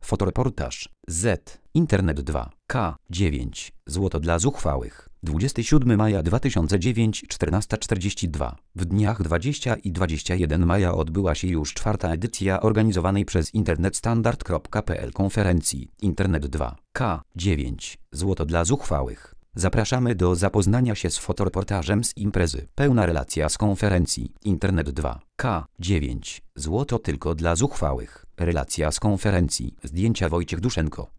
Fotoreportaż Z. Internet 2. K. 9. Złoto dla zuchwałych. 27 maja 2009, 14:42. W dniach 20 i 21 maja odbyła się już czwarta edycja organizowanej przez internetstandard.pl konferencji Internet 2. K. 9. Złoto dla zuchwałych. Zapraszamy do zapoznania się z fotoreportażem z imprezy. Pełna relacja z konferencji Internet 2. K. 9. Złoto tylko dla zuchwałych. Relacja z konferencji. Zdjęcia Wojciech Duszenko.